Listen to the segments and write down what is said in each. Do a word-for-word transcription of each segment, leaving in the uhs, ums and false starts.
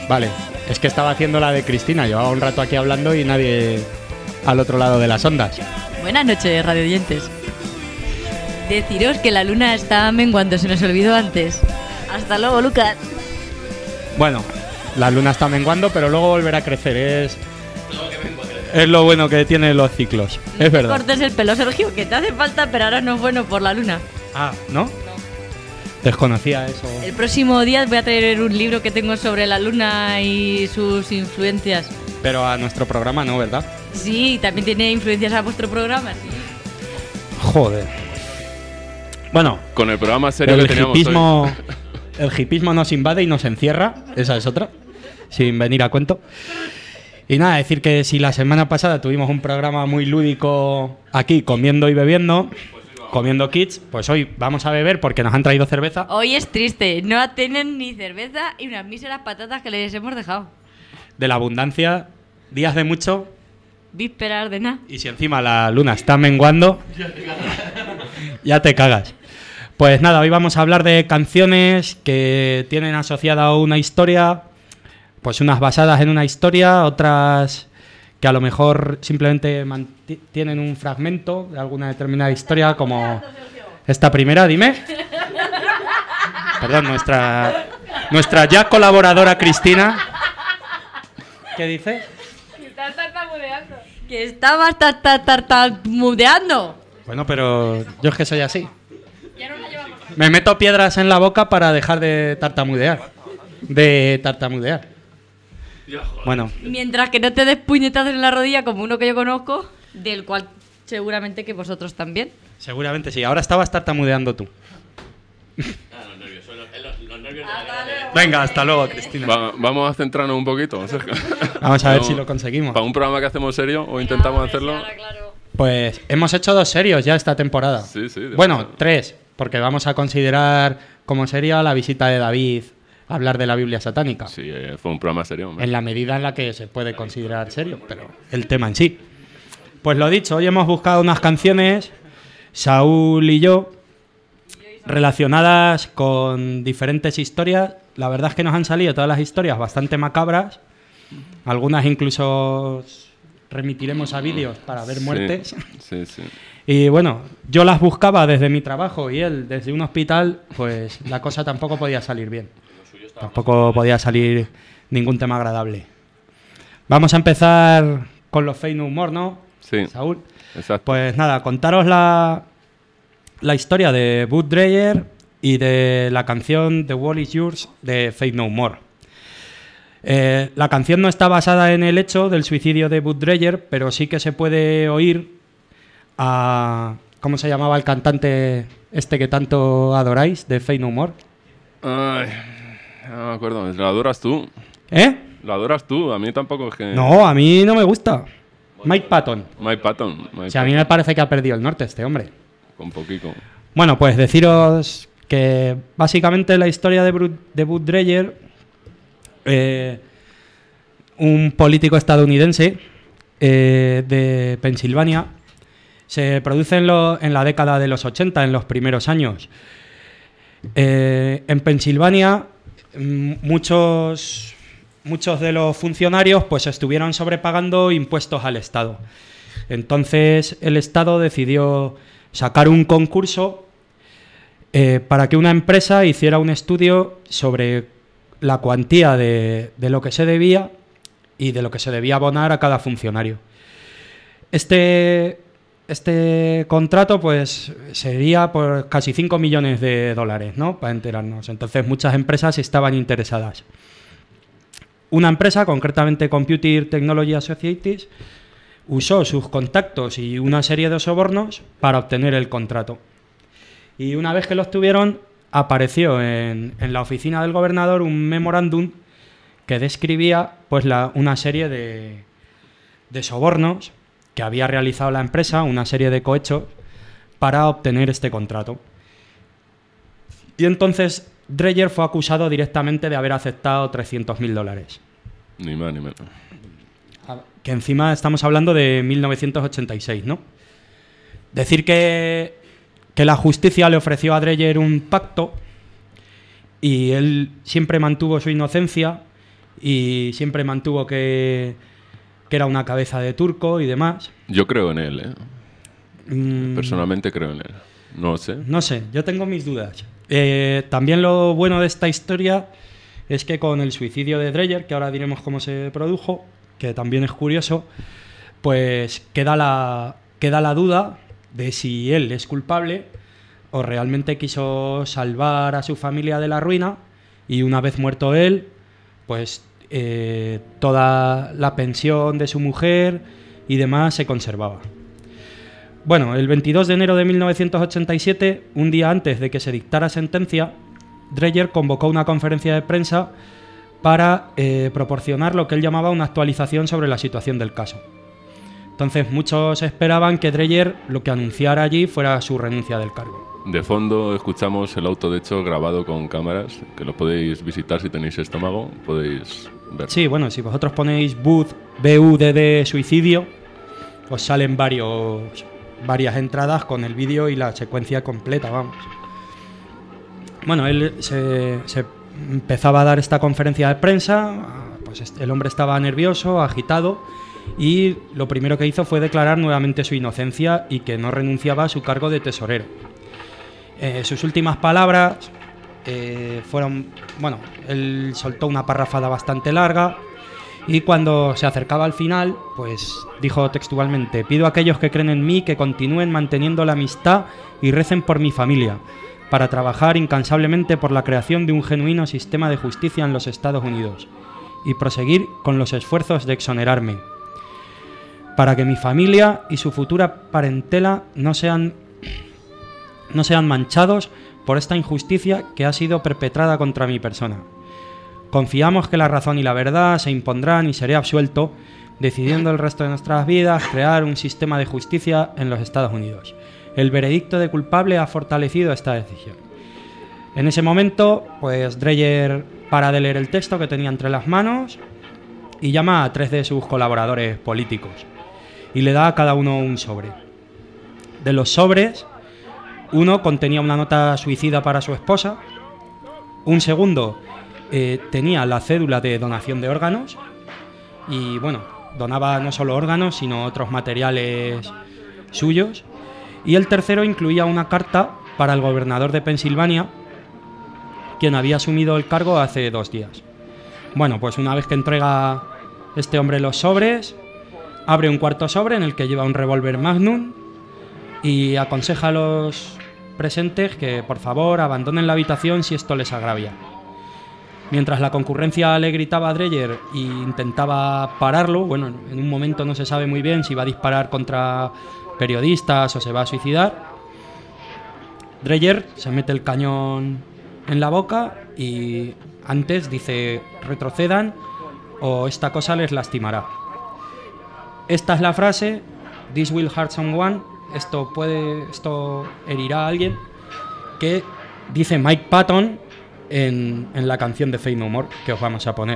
Vale, es que estaba haciendo la de Cristina, llevaba un rato aquí hablando y nadie al otro lado de las ondas. Buenas noches, radioyentes. Deciros que la luna está menguando, se nos olvidó antes. Hasta luego, Lucas. Bueno, la luna está menguando, pero luego volverá a crecer, es... Es lo bueno que tienen los ciclos, No es te verdad. cortes el pelo, Sergio, que te hace falta, pero ahora no es bueno por la luna. Ah, ¿no? Desconocía eso. El próximo día voy a traer un libro que tengo sobre la luna y sus influencias. Pero a nuestro programa no, ¿verdad? Sí, también tiene influencias a vuestro programa, sí. Joder. Bueno, Con el programa serio el que teníamos hipismo, hoy. el hipismo nos invade y nos encierra, esa es otra, sin venir a cuento. Y nada, decir que si la semana pasada tuvimos un programa muy lúdico aquí, comiendo y bebiendo, comiendo kids, pues hoy vamos a beber porque nos han traído cerveza. Hoy es triste, no tienen ni cerveza y unas míseras patatas que les hemos dejado. De la abundancia, días de mucho, Vísperas de nada. y si encima la luna está menguando, ya te cagas. Pues nada, hoy vamos a hablar de canciones que tienen asociada una historia, pues unas basadas en una historia, otras que a lo mejor simplemente manti- tienen un fragmento de alguna determinada historia, como esta primera, dime. Perdón, nuestra, nuestra ya colaboradora Cristina. ¿Qué dice? Que estabas tar- tar- tar- tartamudeando. Bueno, pero yo es que soy así. Me meto piedras en la boca para dejar de tartamudear. De tartamudear. Bueno, Mientras que no te des puñetazos en la rodilla como uno que yo conozco, del cual seguramente que vosotros también. seguramente sí. Ahora estabas tartamudeando tú. Venga, hasta luego, Cristina. Va- vamos a centrarnos un poquito, Sergio. Vamos a ver No, si lo conseguimos. Para un programa que hacemos serio, o intentamos hacerlo. Pues hemos hecho dos serios ya esta temporada. Sí, sí, demasiado. Bueno, tres, porque vamos a considerar como seria la visita de David a hablar de la Biblia satánica. Sí, eh, fue un programa serio, hombre. En la medida en la que se puede considerar serio, pero el tema en sí. Pues lo dicho, hoy hemos buscado unas canciones, Saúl y yo, relacionadas con diferentes historias. La verdad es que nos han salido todas las historias bastante macabras. Algunas incluso remitiremos a vídeos para ver Sí, muertes. Sí, sí. Y bueno, yo las buscaba desde mi trabajo y él desde un hospital, pues la cosa tampoco podía salir bien. Tampoco podía salir ningún tema agradable. Vamos a empezar con los Fake No More, ¿no? Sí, Saúl. exacto. Pues nada, contaros la, la historia de Bud Dreyer y de la canción The Wall Is Yours de Fake No More. Eh, la canción no está basada en el hecho del suicidio de Bud Dreyer, pero sí que se puede oír a... ¿Cómo se llamaba el cantante este que tanto adoráis de Fake No More? Ay, no me acuerdo. ¿Lo adoras tú? ¿Eh? ¿Lo adoras tú? A mí tampoco es que... No, a mí no me gusta. Mike Patton. Mike Patton. Mike O sea, a mí me parece que ha perdido el norte este hombre. Con poquito. Bueno, pues deciros que básicamente la historia de, Bru- de Bud Dreyer, eh, un político estadounidense eh, de Pensilvania, se produce en, lo- en la década de los ochenta, en los primeros años. Eh, en Pensilvania, mm, muchos, muchos de los funcionarios pues estuvieron sobrepagando impuestos al Estado. Entonces el Estado decidió sacar un concurso eh, para que una empresa hiciera un estudio sobre la cuantía de, de lo que se debía y de lo que se debía abonar a cada funcionario. Este, este contrato pues sería por casi cinco millones de dólares, ¿no? Para enterarnos. Entonces muchas empresas estaban interesadas. Una empresa, concretamente Computer Technology Associates, usó sus contactos y una serie de sobornos para obtener el contrato. Y una vez que lo obtuvieron, apareció en, en la oficina del gobernador un memorándum que describía pues, la, una serie de, de sobornos que había realizado la empresa, una serie de cohechos, para obtener este contrato. Y entonces Dreyer fue acusado directamente de haber aceptado trescientos mil dólares. Ni más ni menos. Que encima estamos hablando de mil novecientos ochenta y seis, ¿no? Decir que, que la justicia le ofreció a Dreyer un pacto y él siempre mantuvo su inocencia y siempre mantuvo que, que era una cabeza de turco y demás. Yo creo en él, ¿eh? Mm, Personalmente creo en él. No sé. No sé, yo tengo mis dudas. Eh, también lo bueno de esta historia es que con el suicidio de Dreyer, que ahora diremos cómo se produjo, que también es curioso, pues queda la, queda la duda de si él es culpable o realmente quiso salvar a su familia de la ruina y una vez muerto él, pues eh, toda la pensión de su mujer y demás se conservaba. Bueno, el veintidós de enero de mil novecientos ochenta y siete, un día antes de que se dictara sentencia, Dreyer convocó una conferencia de prensa para eh, proporcionar lo que él llamaba una actualización sobre la situación del caso. Entonces muchos esperaban que Dreyer lo que anunciara allí fuera su renuncia del cargo. De fondo escuchamos el auto, de hecho, grabado con cámaras, que lo podéis visitar si tenéis estómago, podéis ver. Sí, bueno, si vosotros ponéis B U D, B U D D suicidio, os salen varios, varias entradas con el vídeo y la secuencia completa, vamos. Bueno, él se, se empezaba a dar esta conferencia de prensa, pues el hombre estaba nervioso, agitado, y lo primero que hizo fue declarar nuevamente su inocencia y que no renunciaba a su cargo de tesorero. Eh, sus últimas palabras eh, fueron, bueno, él soltó una parrafada bastante larga y cuando se acercaba al final, pues dijo textualmente: pido a aquellos que creen en mí que continúen manteniendo la amistad y recen por mi familia, para trabajar incansablemente por la creación de un genuino sistema de justicia en los Estados Unidos y proseguir con los esfuerzos de exonerarme, para que mi familia y su futura parentela no sean, no sean manchados por esta injusticia que ha sido perpetrada contra mi persona. Confiamos que la razón y la verdad se impondrán y seré absuelto, decidiendo el resto de nuestras vidas crear un sistema de justicia en los Estados Unidos. El veredicto de culpable ha fortalecido esta decisión. En ese momento, pues Dreyer para de leer el texto que tenía entre las manos y llama a tres de sus colaboradores políticos y le da a cada uno un sobre. De los sobres, uno contenía una nota suicida para su esposa, un segundo eh, tenía la cédula de donación de órganos y, bueno, donaba no solo órganos, sino otros materiales suyos. Y el tercero incluía una carta para el gobernador de Pensilvania, quien había asumido el cargo hace dos días. Bueno, pues una vez que entrega este hombre los sobres, abre un cuarto sobre en el que lleva un revólver Magnum y aconseja a los presentes que por favor abandonen la habitación si esto les agravia. Mientras la concurrencia le gritaba a Dreyer e intentaba pararlo, bueno, en un momento no se sabe muy bien si va a disparar contra periodistas o se va a suicidar, Dreyer se mete el cañón en la boca y antes dice: retrocedan o esta cosa les lastimará. Esta es la frase: "This will hurt someone", esto puede, esto herirá a alguien, que dice Mike Patton en, en la canción de Faith No More que os vamos a poner.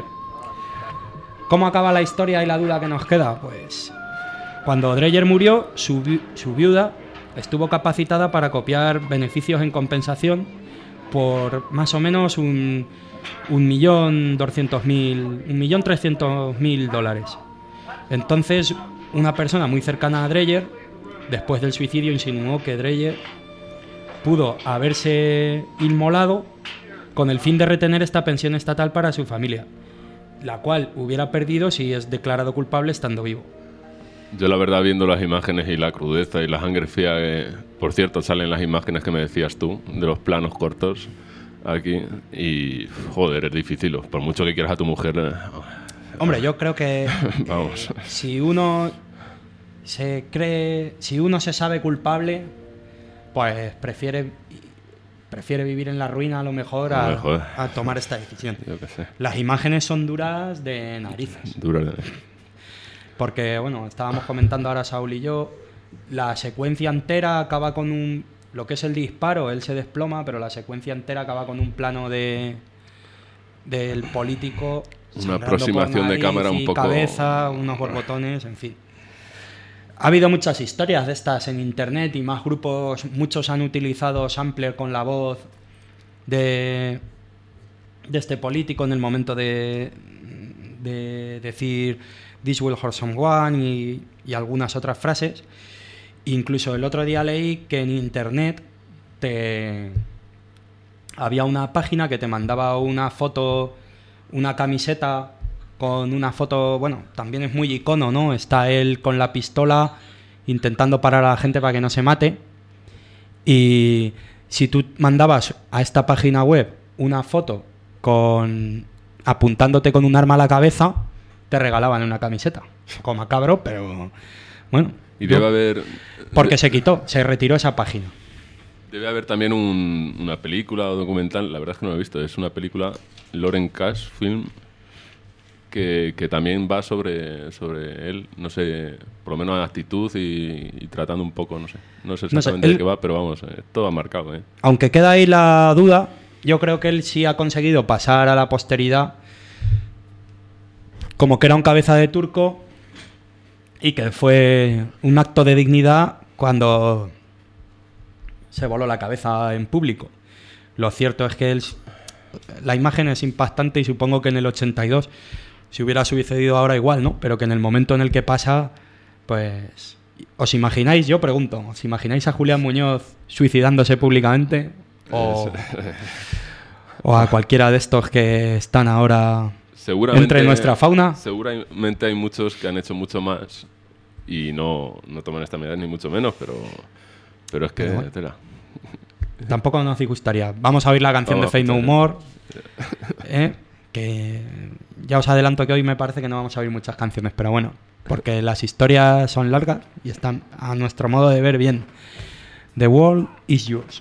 ¿Cómo acaba la historia y la duda que nos queda? Pues cuando Dreyer murió, su, vi- su viuda estuvo capacitada para copiar beneficios en compensación por más o menos un, un millón doscientos mil, un millón trescientos mil dólares. Entonces, una persona muy cercana a Dreyer, después del suicidio, insinuó que Dreyer pudo haberse inmolado con el fin de retener esta pensión estatal para su familia, la cual hubiera perdido si es declarado culpable estando vivo. Yo la verdad, viendo las imágenes y la crudeza y la sangre fría, que, por cierto, salen las imágenes que me decías tú, de los planos cortos aquí, y joder, es difícil, por mucho que quieras a tu mujer. Eh, Hombre, yo creo que vamos. eh, si uno se cree, si uno se sabe culpable, pues prefiere prefiere vivir en la ruina a lo mejor a, A lo mejor. a tomar esta decisión. Yo qué sé. Las imágenes son duras de narices. Dura. Porque, bueno, estábamos comentando ahora Saúl y yo, la secuencia entera acaba con un... Lo que es el disparo, él se desploma, pero la secuencia entera acaba con un plano de del político... Una sangrando aproximación por de nariz cámara un y poco... cabeza, unos borbotones, en fin. Ha habido muchas historias de estas en internet y más grupos, muchos han utilizado sampler con la voz de, de este político en el momento de, de decir "This will hurt someone" y, y algunas otras frases. Incluso el otro día leí que en internet te... había una página que te mandaba una foto, una camiseta con una foto, bueno, también es muy icono, ¿no? Está él con la pistola intentando parar a la gente para que no se mate. Y si tú mandabas a esta página web una foto con apuntándote con un arma a la cabeza, te regalaban una camiseta. Un poco macabro, pero bueno. Y debe yo, haber... Porque se quitó, se retiró esa página. Debe haber también un, una película o documental, la verdad es que no lo he visto, es una película, Lauren Cash Film, que, que también va sobre, sobre él, no sé, por lo menos en actitud y, y tratando un poco, no sé, no sé exactamente no sé, él, de qué va, pero vamos, eh, todo va marcado. Eh. Aunque queda ahí la duda, yo creo que él sí ha conseguido pasar a la posteridad como que era un cabeza de turco y que fue un acto de dignidad cuando se voló la cabeza en público. Lo cierto es que él, la imagen es impactante y supongo que en el ochenta y dos si hubiera sucedido ahora igual, ¿no? Pero que en el momento en el que pasa, pues... ¿Os imagináis? Yo pregunto, ¿os imagináis a Julián Muñoz suicidándose públicamente? O, o a cualquiera de estos que están ahora entre nuestra fauna. Seguramente hay muchos que han hecho mucho más y no, no toman esta medida ni mucho menos, pero, pero es que... Pero bueno, tela. Tampoco nos disgustaría. Vamos a oír la canción Vamos de Faith No More. ¿eh? Que ya os adelanto que hoy me parece que no vamos a oír muchas canciones, pero bueno, porque las historias son largas y están a nuestro modo de ver bien. The World Is Yours.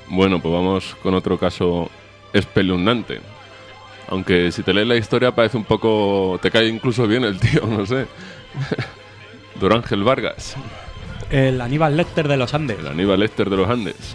Bueno, pues vamos con otro caso espeluznante. Aunque si te lees la historia parece un poco... Te cae incluso bien el tío, no sé. Don Ángel Vargas. El Aníbal Lecter de los Andes. El Aníbal Lecter de los Andes.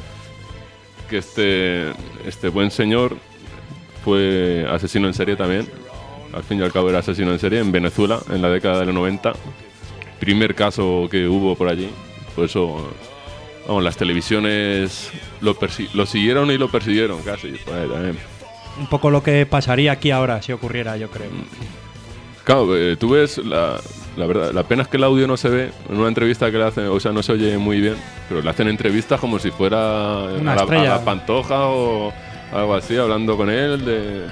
Que este, este buen señor fue asesino en serie también. Al fin y al cabo era asesino en serie en Venezuela en la década de los noventa. Primer caso que hubo por allí. Por eso, vamos, las televisiones lo, persi- lo siguieron y lo persiguieron casi. Pues, también. Un poco lo que pasaría aquí ahora si ocurriera, yo creo. Claro, eh, tú ves, la, la verdad, la pena es que el audio no se ve en una entrevista que le hacen, o sea, no se oye muy bien, pero le hacen entrevistas como si fuera Una a la, estrella. a la Pantoja o algo así, hablando con él de...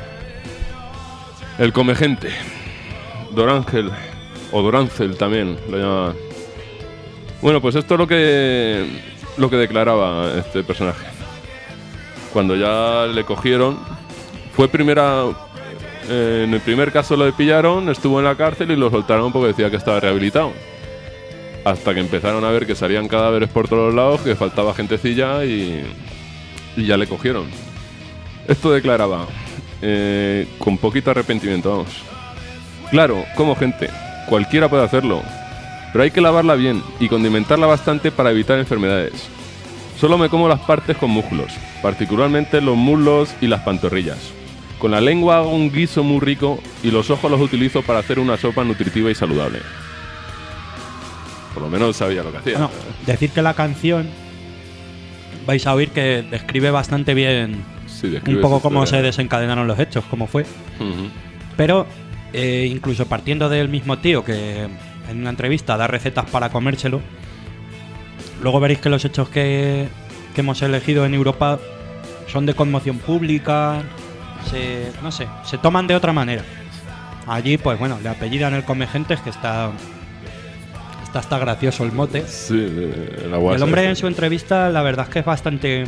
El come gente, Don Ángel, o Dorancel también lo llamaban. Bueno, pues esto es lo que, lo que declaraba este personaje. Cuando ya le cogieron, fue primera... Eh, en el primer caso lo pillaron, estuvo en la cárcel y lo soltaron porque decía que estaba rehabilitado. Hasta que empezaron a ver que salían cadáveres por todos lados, que faltaba gentecilla y, y ya le cogieron. Esto declaraba, eh, con poquito arrepentimiento, vamos. Claro, como gente, cualquiera puede hacerlo, pero hay que lavarla bien y condimentarla bastante para evitar enfermedades. Solo me como las partes con músculos, particularmente los muslos y las pantorrillas. Con la lengua hago un guiso muy rico y los ojos los utilizo para hacer una sopa nutritiva y saludable. Por lo menos sabía lo que hacía. Bueno, decir que la canción vais a oír que describe bastante bien Sí, describe un poco esa cómo se historia. desencadenaron los hechos, cómo fue. Ujú. Pero eh, incluso partiendo del mismo tío que en una entrevista da recetas para comérselo, luego veréis que los hechos que, que hemos elegido en Europa son de conmoción pública, se, no sé, se toman de otra manera. Allí, pues bueno, le apellidan el Comegentes, que está, está hasta gracioso el mote. Sí, de- la guasa El hombre esa. en su entrevista, la verdad es que es bastante...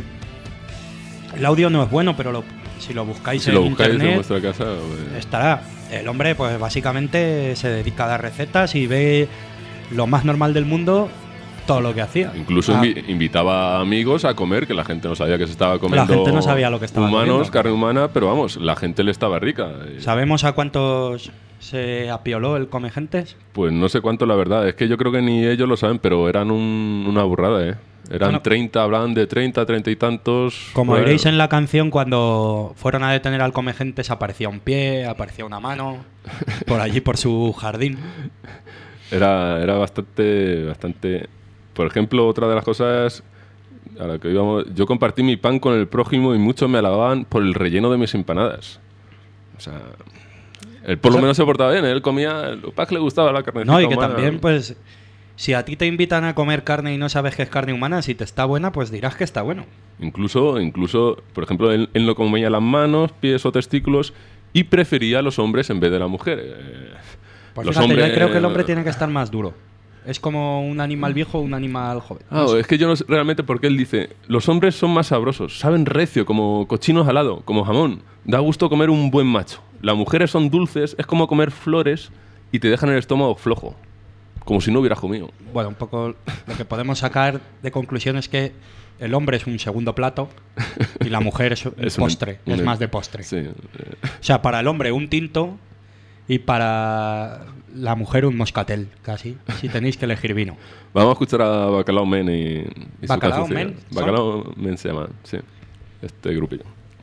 El audio no es bueno, pero lo- si lo buscáis Si en lo buscáis en internet, vuestra casa... pues, estará. El hombre, pues básicamente se dedica a dar recetas y ve lo más normal del mundo, todo lo que hacía. Incluso Ah, invi- invitaba a amigos a comer, que la gente no sabía que se estaba comiendo gente no sabía lo que estaba humanos, comiendo. carne humana, pero vamos, la gente le estaba rica. Y, ¿Sabemos a cuántos se apioló el Comegentes? Pues no sé cuánto, la verdad. Es que yo creo que ni ellos lo saben, pero eran un- una burrada, ¿eh? Eran Bueno. treinta, hablaban de treinta, treinta y tantos. Como Bueno, veréis en la canción, cuando fueron a detener al Comegentes aparecía un pie, aparecía una mano, por allí por su jardín. Era, era bastante, bastante... Por ejemplo, otra de las cosas a la que íbamos... Yo compartí mi pan con el prójimo y muchos me alababan por el relleno de mis empanadas. O sea... Él por lo menos se portaba bien, él comía... Lo que le gustaba la carnecita No, y que humana. también, pues, si a ti te invitan a comer carne y no sabes que es carne humana, si te está buena, pues dirás que está bueno. Incluso, incluso, por ejemplo, él, él no comía las manos, pies o testículos y prefería a los hombres en vez de la mujer. Eh, Pues los fíjate, hombres- yo creo que el hombre tiene que estar más duro. Es como un animal viejo o un animal joven. Ah, No sé. es que yo no sé realmente por qué él dice, los hombres son más sabrosos, saben recio, como cochinos al lado, como jamón. Da gusto comer un buen macho. Las mujeres son dulces, es como comer flores y te dejan el estómago flojo, como si no hubieras comido. Bueno, un poco lo que podemos sacar de conclusión es que el hombre es un segundo plato y la mujer es un Es un- postre, un- es más de postre. Sí. eh, O sea, para el hombre un tinto y para la mujer un moscatel, casi, si tenéis que elegir vino. Vamos a escuchar a Bacalao Men y, y su ¿Bacalao cancioncilla. Men? ¿Son? Bacalao Men se llama, sí. Este grupillo.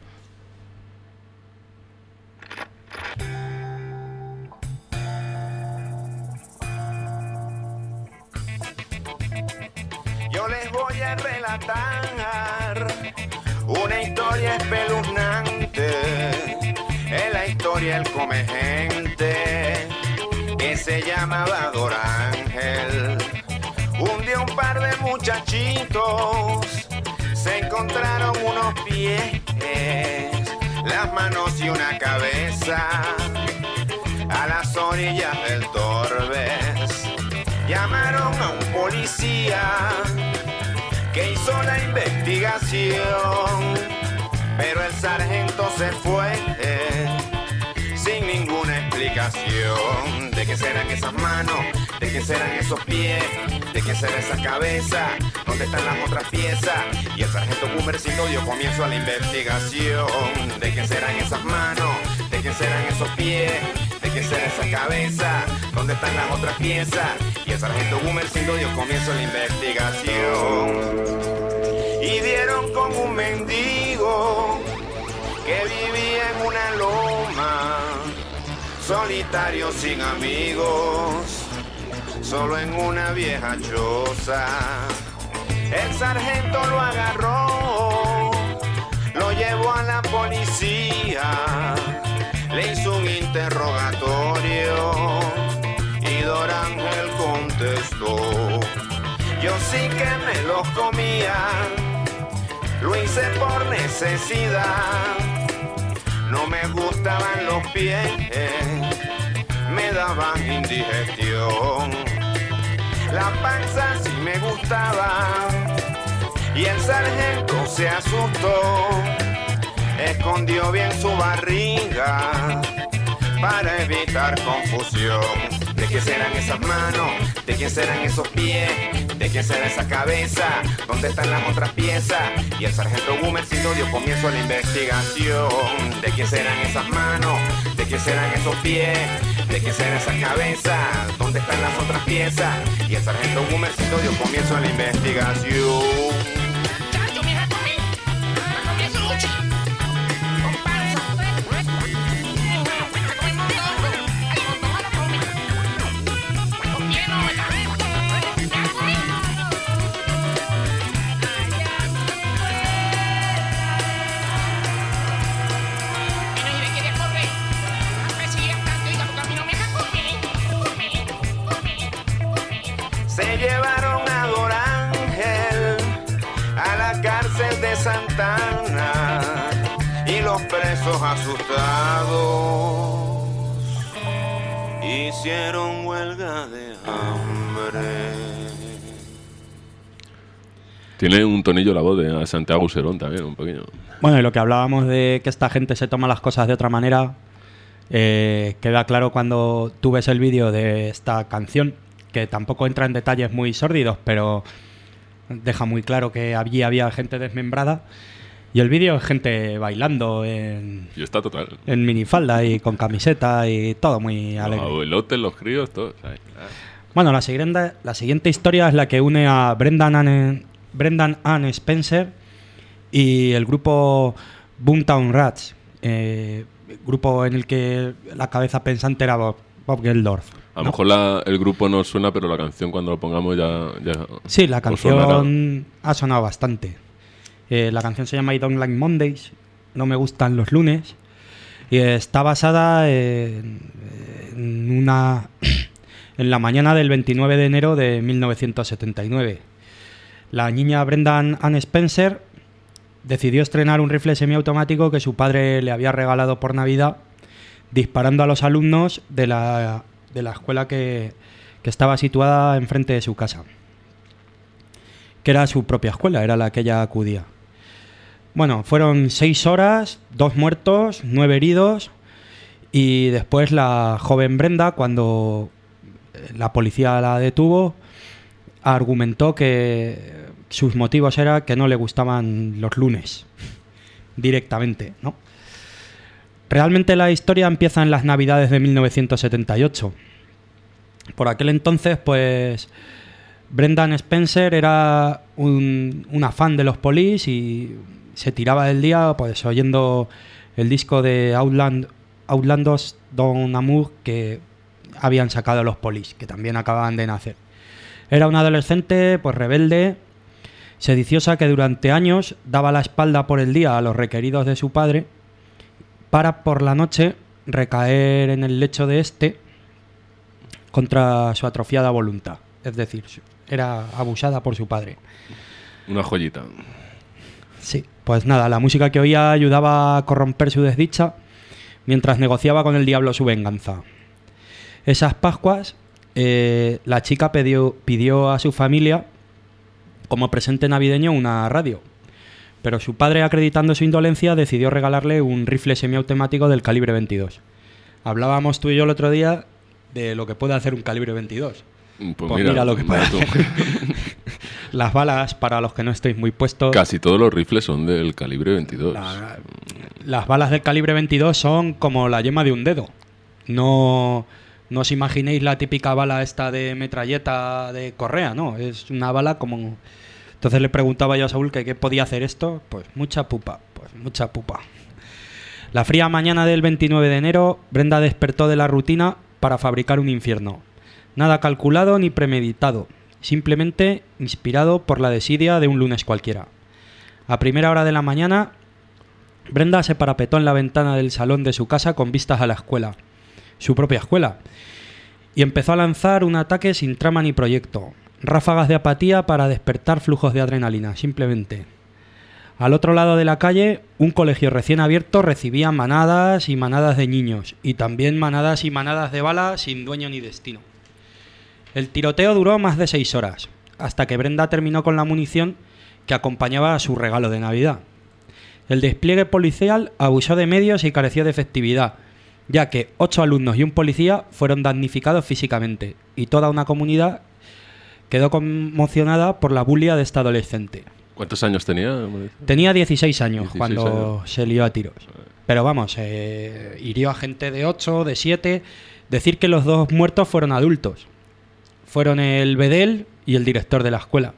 Yo les voy a relatar una historia espeluznante. Es la historia del come gente que se llamaba Don Ángel. Un día un par de muchachitos se encontraron unos pies, las manos y una cabeza a las orillas del Torbes. Llamaron a un policía que hizo la investigación, pero el sargento se fue eh, sin ninguna explicación. investigación. ¿De qué serán esas manos? ¿De qué serán esos pies? ¿De qué será esa cabeza? ¿Dónde están las otras piezas? Y el sargento Boomercito dio comienzo a la investigación. ¿De qué serán esas manos? ¿De qué serán esos pies? ¿De qué será esa cabeza? ¿Dónde están las otras piezas? Y el sargento Boomercito dio comienzo a la investigación. Y dieron con un mendigo que vivía en una loma, solitario sin amigos, solo en una vieja choza. El sargento lo agarró, lo llevó a la policía, le hizo un interrogatorio y Don Ángel contestó: yo sí que me los comía, lo hice por necesidad, no me gustaban los pies, me daban indigestión, la panza sí me gustaba y el sargento se asustó, escondió bien su barriga para evitar confusión. ¿De qué serán esas manos? ¿De qué serán esos pies? ¿De qué será esa cabeza? ¿Dónde están las otras piezas? Y el sargento Boomercito dio comienzo a la investigación. ¿De qué serán esas manos? ¿De qué serán esos pies? ¿De qué será esa cabeza? ¿Dónde están las otras piezas? Y el sargento Boomercito dio comienzo a la investigación. Se llevaron a Don Ángel a la cárcel de Santana y los presos asustados hicieron huelga de hambre. Tiene un tonillo la voz de Santiago Serón también, un poquillo. Bueno, y lo que hablábamos de que esta gente se toma las cosas de otra manera, eh, queda claro cuando tú ves el vídeo de esta canción, que tampoco entra en detalles muy sórdidos, pero deja muy claro que allí había gente desmembrada. Y el vídeo es gente bailando en, y está total. en minifalda y con camiseta y todo muy alegre. Los abuelotes, los críos, todos. Ahí. Bueno, la siguiente, la siguiente historia es la que une a Brendan Ann, Brendan Ann Spencer y el grupo Boomtown Rats, eh, grupo en el que la cabeza pensante era Bob, Bob Geldof. A lo ¿no? mejor la, el grupo no suena, pero la canción cuando lo pongamos ya... ya sí, la canción sonará. Ha sonado bastante. Eh, la canción se llama I Don't Like Mondays, no me gustan los lunes, y está basada en, en una en la mañana del veintinueve de enero de mil novecientos setenta y nueve. La niña Brendan Ann Spencer decidió estrenar un rifle semiautomático que su padre le había regalado por Navidad, disparando a los alumnos de la, de la escuela que, que estaba situada enfrente de su casa, que era su propia escuela, era la que ella acudía. Bueno, fueron seis horas, dos muertos, nueve heridos, y después la joven Brenda, cuando la policía la detuvo, argumentó que sus motivos eran que no le gustaban los lunes, directamente, ¿no? Realmente la historia empieza en las Navidades de mil novecientos setenta y ocho. Por aquel entonces, pues, Brendan Spencer era un, una fan de los Police y se tiraba del día pues oyendo el disco de Outland, Outlandos Don Amour que habían sacado los Police, que también acababan de nacer. Era una adolescente pues rebelde, sediciosa, que durante años daba la espalda por el día a los requeridos de su padre para por la noche recaer en el lecho de este contra su atrofiada voluntad. Es decir, era abusada por su padre. Una joyita. Sí, pues nada, la música que oía ayudaba a corromper su desdicha mientras negociaba con el diablo su venganza. Esas Pascuas, eh, la chica pidió, pidió a su familia como presente navideño una radio, pero su padre, acreditando su indolencia, decidió regalarle un rifle semiautomático del calibre veintidós. Hablábamos tú y yo el otro día de lo que puede hacer un calibre veintidós. Pues, Pues mira, mira lo que puede tú. hacer. Las balas, para los que no estéis muy puestos... Casi todos los rifles son del calibre veintidós. La- las balas del calibre veintidós son como la yema de un dedo. No, no os imaginéis la típica bala esta de metralleta de correa, no. Es una bala como... Entonces le preguntaba yo a Saúl que qué podía hacer esto. Pues mucha pupa, pues mucha pupa. La fría mañana del veintinueve de enero, Brenda despertó de la rutina para fabricar un infierno. Nada calculado ni premeditado, simplemente inspirado por la desidia de un lunes cualquiera. A primera hora de la mañana, Brenda se parapetó en la ventana del salón de su casa con vistas a la escuela, su propia escuela, y empezó a lanzar un ataque sin trama ni proyecto, ráfagas de apatía para despertar flujos de adrenalina, simplemente. Al otro lado de la calle, un colegio recién abierto recibía manadas y manadas de niños, y también manadas y manadas de balas sin dueño ni destino. El tiroteo duró más de seis horas, hasta que Brenda terminó con la munición que acompañaba a su regalo de Navidad. El despliegue policial abusó de medios y careció de efectividad, ya que ocho alumnos y un policía fueron damnificados físicamente, y toda una comunidad quedó conmocionada por la bulia de esta adolescente. ¿Cuántos años tenía? Tenía dieciséis años dieciséis cuando años. se lió a tiros. Pero vamos, eh, hirió a gente de ocho, de siete. Decir que los dos muertos fueron adultos. Fueron el bedel y el director de la escuela.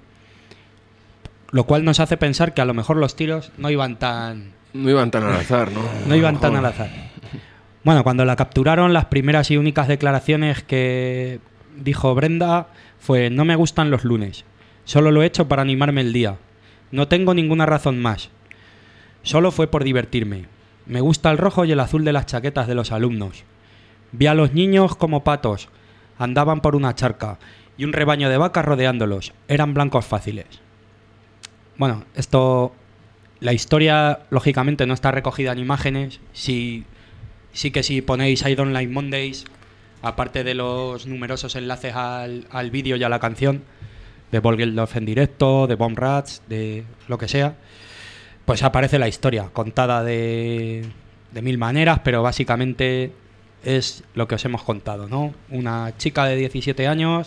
Lo cual nos hace pensar que a lo mejor los tiros no iban tan... No iban tan al azar, ¿no? No iban tan al azar. Bueno, cuando la capturaron, las primeras y únicas declaraciones que dijo Brenda fue: no me gustan los lunes. Solo lo he hecho para animarme el día. No tengo ninguna razón más. Solo fue por divertirme. Me gusta el rojo y el azul de las chaquetas de los alumnos. Vi a los niños como patos. Andaban por una charca y un rebaño de vacas rodeándolos. Eran blancos fáciles. Bueno, esto... La historia, lógicamente, no está recogida en imágenes. Sí, sí que si ponéis I Don't Like Mondays, aparte de los numerosos enlaces al, al vídeo y a la canción, de Volgeldorf en directo, de Bomb Rats, de lo que sea, pues aparece la historia, contada de, de mil maneras, pero básicamente es lo que os hemos contado, ¿no? Una chica de diecisiete años,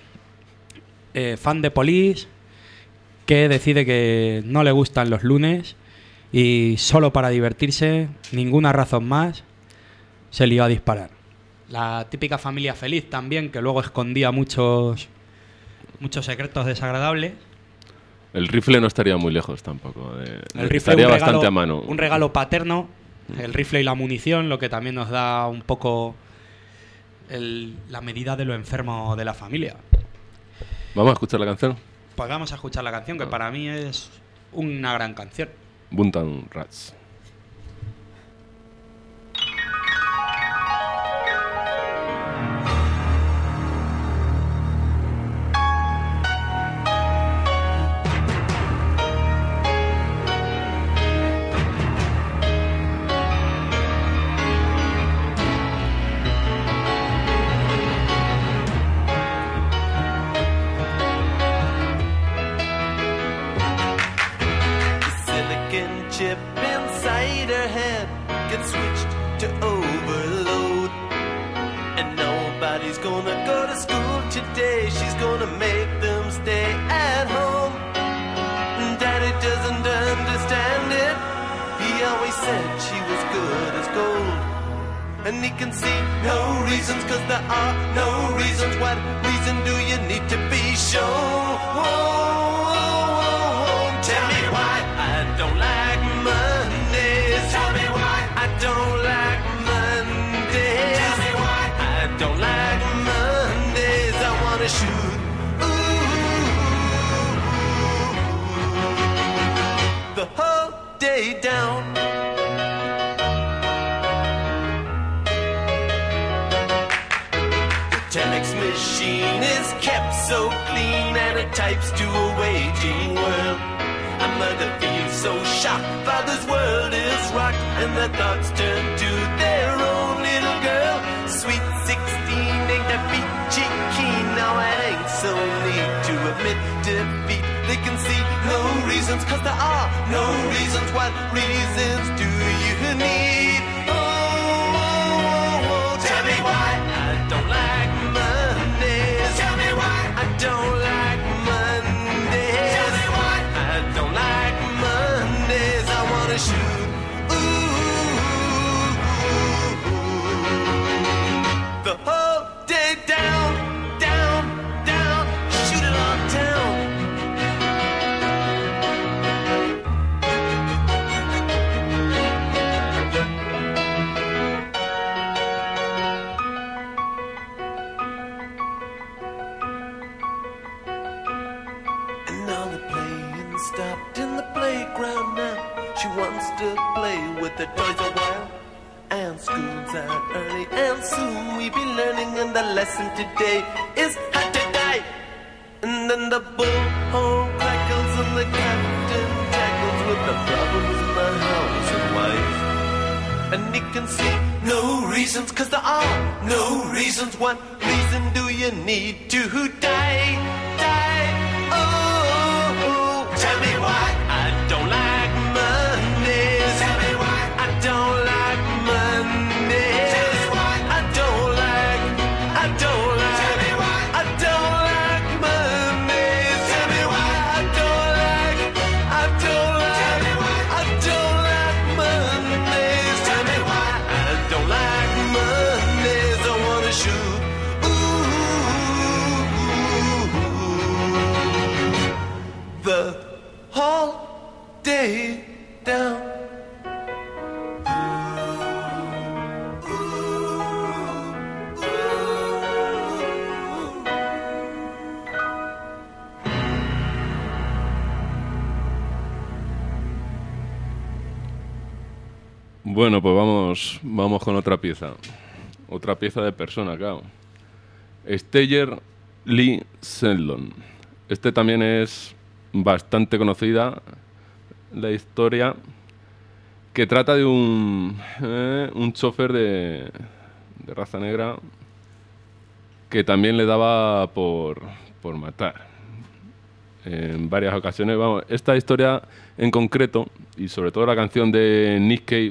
eh, fan de Police, que decide que no le gustan los lunes y solo para divertirse, ninguna razón más, se lió a disparar. La típica familia feliz también, que luego escondía muchos, muchos secretos desagradables. El rifle no estaría muy lejos tampoco. De, El rifle, estaría un bastante regalo, a mano. un regalo paterno, el rifle y la munición, lo que también nos da un poco el, la medida de lo enfermo de la familia. ¿Vamos a escuchar la canción? Pues vamos a escuchar la canción, que para mí es una gran canción. Buntan Rats. Chip inside her head gets switched to overload, and nobody's gonna go to school today. She's gonna make them stay at home. Daddy doesn't understand it. He always said she was good as gold, and he can see no reasons, 'cause there are no reasons. What reason do you need to be shown? Whoa, whoa, whoa, whoa. Tell me why I don't like Mondays. Tell me why I don't like Mondays. Tell me why I don't like Mondays. I wanna shoot ooh, the whole day down. The telex machine is kept so clean, and it types to a waging world. A mother feels so shocked, father's world is rocked, and their thoughts turn to their own little girl. Sweet sixteen ain't that peachy keen. Now it ain't so neat to admit defeat. They can see no reasons, 'cause there are no reasons. What reasons do you need? Oh, oh, oh, oh. stopped in the playground now. She wants to play with the toys a while. And school's out early, and soon we be learning. And the lesson today is how to die. And then the bullhorn crackles and the captain tackles with the problems in the house and wife. And he can see no reasons, cause there are no reasons. What reason do you need to die? Die, oh, oh. Tell me why I don't like Mondays. Tell me why I don't like Mondays. Tell me why I don't like, I don't like. Tell me why I don't like Mondays. Tell me why I don't like, I don't like. Tell me why I don't like Mondays. Tell me why I don't like Mondays. I wanna shoot. The whole day down. Bueno, pues vamos, vamos con otra pieza. Otra pieza de persona, claro. Steyer Lee Sheldon. Este también es bastante conocida, la historia, que trata de un, eh, un chofer de, de raza negra que también le daba por, por matar en varias ocasiones. Vamos, esta historia en concreto, y sobre todo la canción de Nick Cave,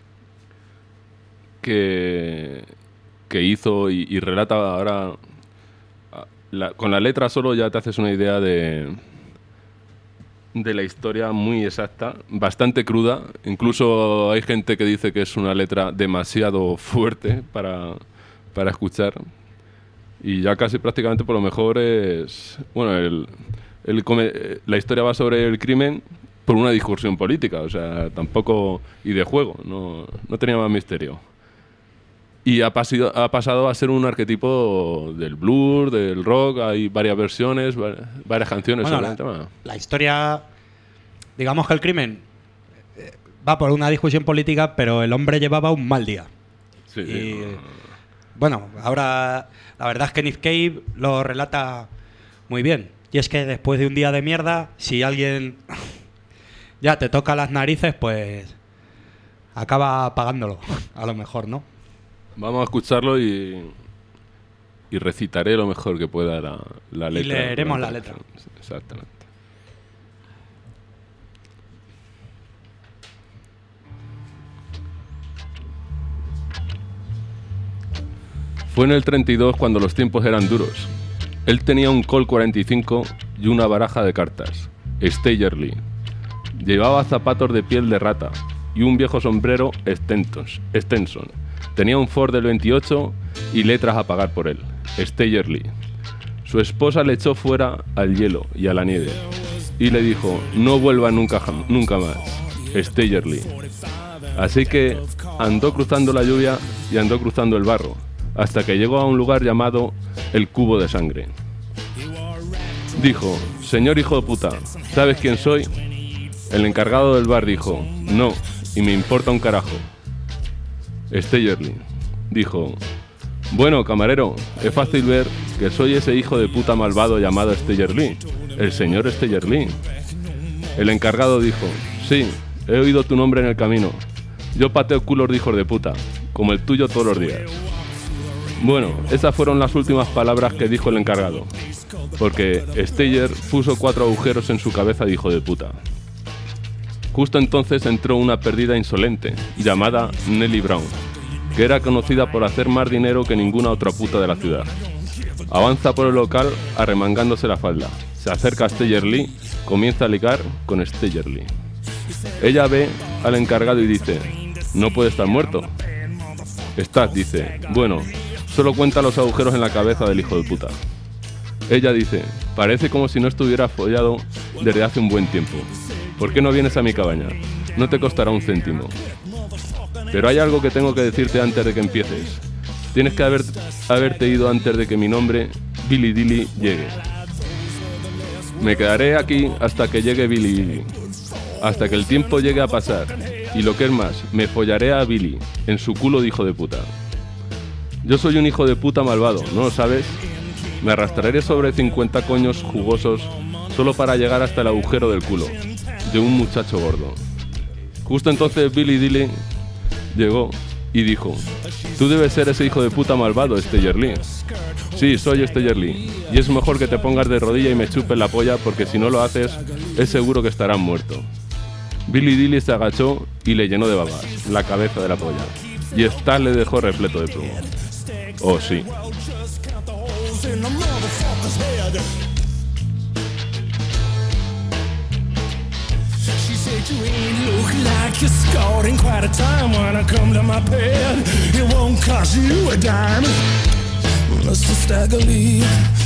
que, que hizo y, y relata ahora, la, con la letra solo ya te haces una idea de... de la historia muy exacta, bastante cruda. Incluso hay gente que dice que es una letra demasiado fuerte para, para escuchar. Y ya casi prácticamente por lo mejor es... Bueno, el, el come, la historia va sobre el crimen por una discusión política, o sea, tampoco... y de juego, no, no tenía más misterio. Y ha, pasido, ha pasado a ser un arquetipo del blues, del rock, hay varias versiones, varias canciones bueno, sobre el la, tema. La historia, digamos que el crimen eh, va por una discusión política, pero el hombre llevaba un mal día. Sí, y, sí. Bueno, ahora la verdad es que Nick Cave lo relata muy bien. Y es que después de un día de mierda, si alguien ya te toca las narices, pues acaba pagándolo, a lo mejor, ¿no? Vamos a escucharlo y, y recitaré lo mejor que pueda la, la letra. Y leeremos la letra. Exactamente. Fue en el treinta y dos cuando los tiempos eran duros. Él tenía un Colt cuarenta y cinco y una baraja de cartas. Steyer Lee. Llevaba zapatos de piel de rata y un viejo sombrero Stenson. Tenía un Ford del veintiocho y letras a pagar por él. Steyer Lee. Su esposa le echó fuera al hielo y a la nieve y le dijo, no vuelva nunca, nunca más. Steyer Lee. Así que andó cruzando la lluvia y andó cruzando el barro, hasta que llegó a un lugar llamado el Cubo de Sangre. Dijo, señor hijo de puta, ¿sabes quién soy? El encargado del bar dijo, no, y me importa un carajo. Steyer Lee dijo, bueno, camarero, es fácil ver que soy ese hijo de puta malvado llamado Steyer Lee, el señor Steyer Lee. El encargado dijo, sí, he oído tu nombre en el camino. Yo pateo culos de hijos de puta, como el tuyo todos los días. Bueno, esas fueron las últimas palabras que dijo el encargado, porque Steyer puso cuatro agujeros en su cabeza de hijo de puta. Justo entonces entró una perdida insolente, llamada Nellie Brown, que era conocida por hacer más dinero que ninguna otra puta de la ciudad. Avanza por el local arremangándose la falda. Se acerca a Steyer Lee, comienza a ligar con Steyer Lee. Ella ve al encargado y dice, no puede estar muerto. Estás, dice, bueno, solo cuenta los agujeros en la cabeza del hijo de puta. Ella dice, parece como si no estuviera follado desde hace un buen tiempo. ¿Por qué no vienes a mi cabaña? No te costará un céntimo. Pero hay algo que tengo que decirte antes de que empieces. Tienes que haber, haberte ido antes de que mi nombre, Billy Dilly, llegue. Me quedaré aquí hasta que llegue Billy, hasta que el tiempo llegue a pasar. Y lo que es más, me follaré a Billy, en su culo de hijo de puta. Yo soy un hijo de puta malvado, ¿no lo sabes? Me arrastraré sobre cincuenta coños jugosos solo para llegar hasta el agujero del culo de un muchacho gordo. Justo entonces Billy Dilly llegó y dijo: tú debes ser ese hijo de puta malvado, Steyer Lee. Sí, soy Steyer Lee, y es mejor que te pongas de rodilla y me chupes la polla, porque si no lo haces, es seguro que estarás muerto. Billy Dilly se agachó y le llenó de babas la cabeza de la polla, y Stan le dejó repleto de plomo. Oh, sí. You ain't look like you're scored in quite a time. When I come to my bed, it won't cost you a dime, Mister Stagger Lee.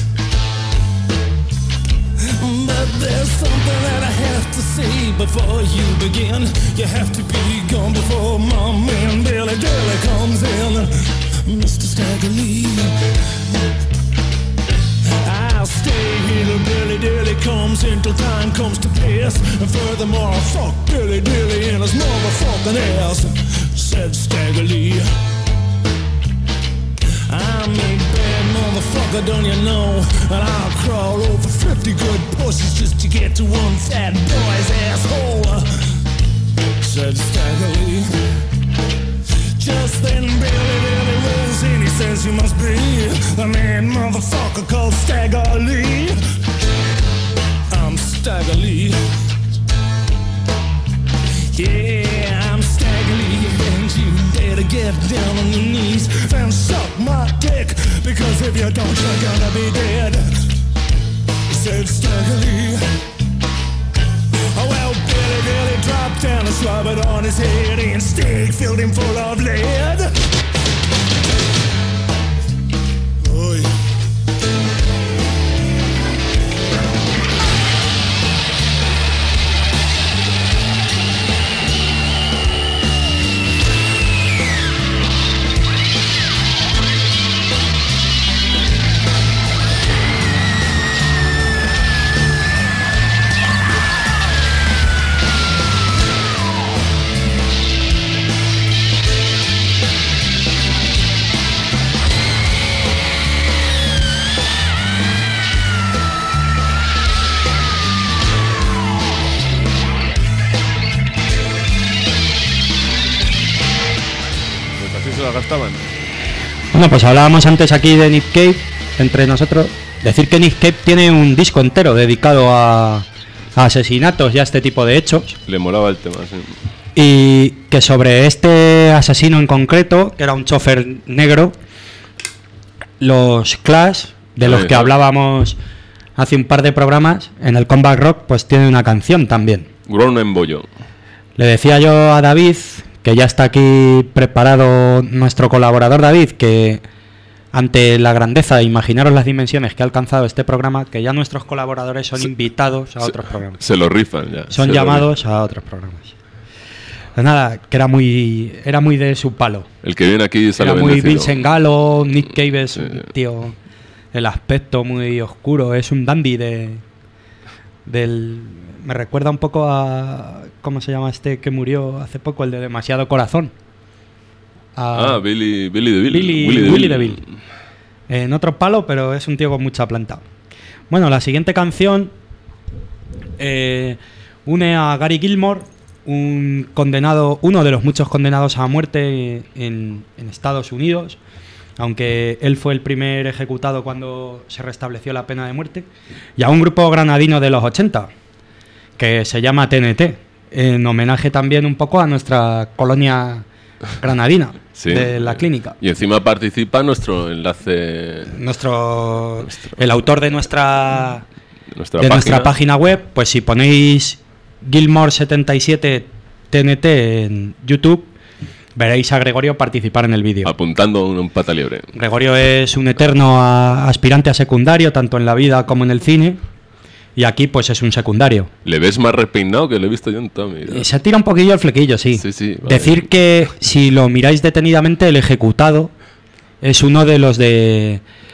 But there's something that I have to say before you begin. You have to be gone before my man Billy Dilly comes in, Mister Stagger Lee. I'll stay here till Billy Dilly comes in, till time comes to pass. And furthermore, I'll fuck Billy Dilly in his motherfucking ass, said Stagger Lee. I'm a bad motherfucker, don't you know? And I'll crawl over fifty good pussies just to get to one fat boy's asshole, said Stagger Lee. Just then Billy Dilly rolls in, he says you must be the man motherfucker called Stagger Lee. I'm Stagger Lee. Yeah, I'm Stagger Lee, and you better get down on your knees and suck my dick, because if you don't, you're gonna be dead, said Stagger Lee. Oh, well, Billy Dilly dropped down and slobbered on his head, and Stig filled him full of lead. Oy. Gastaban. Bueno, pues hablábamos antes aquí de Nick Cave, entre nosotros. Decir que Nick Cave tiene un disco entero dedicado a, a asesinatos y a este tipo de hechos. Le molaba el tema, sí. Y que sobre este asesino en concreto, que era un chofer negro, los Clash, de los que hablábamos hace un par de programas, en el Combat Rock, pues tiene una canción también. Grown en bollo. Le decía yo a David, que ya está aquí preparado nuestro colaborador David, que ante la grandeza, imaginaros las dimensiones que ha alcanzado este programa, que ya nuestros colaboradores son se, invitados a se, otros programas. Se lo rifan ya. Son llamados a otros programas. Pues nada, que era muy era muy de su palo. El que viene aquí sale Era muy bendecido. Vincent Gallo, Nick Cave es sí, un tío, el aspecto muy oscuro, es un dandy de del... Me recuerda un poco a... ¿Cómo se llama este que murió hace poco? El de Demasiado Corazón. A, ah, Billy, Billy DeVille. Billy, Willy, Willy DeVille. En otro palo, pero es un tío con mucha planta. Bueno, la siguiente canción eh, une a Gary Gilmore, un condenado, uno de los muchos condenados a muerte en, en Estados Unidos, aunque él fue el primer ejecutado cuando se restableció la pena de muerte, y a un grupo granadino de los ochenta, que se llama T N T, en homenaje también un poco a nuestra colonia granadina, sí, de la clínica. Y encima participa nuestro enlace... Nuestro... nuestro el autor de nuestra... nuestra de página. nuestra página web, pues si ponéis Gilmore setenta y siete T N T en YouTube, veréis a Gregorio participar en el vídeo. Apuntando un, un pata liebre. Gregorio es un eterno a, aspirante a secundario, tanto en la vida como en el cine. Y aquí pues es un secundario. Le ves más repeinado que lo he visto yo en toda mi vida. Se tira un poquillo el flequillo, sí. Sí, sí, vale. Decir que si lo miráis detenidamente, el ejecutado es uno de los de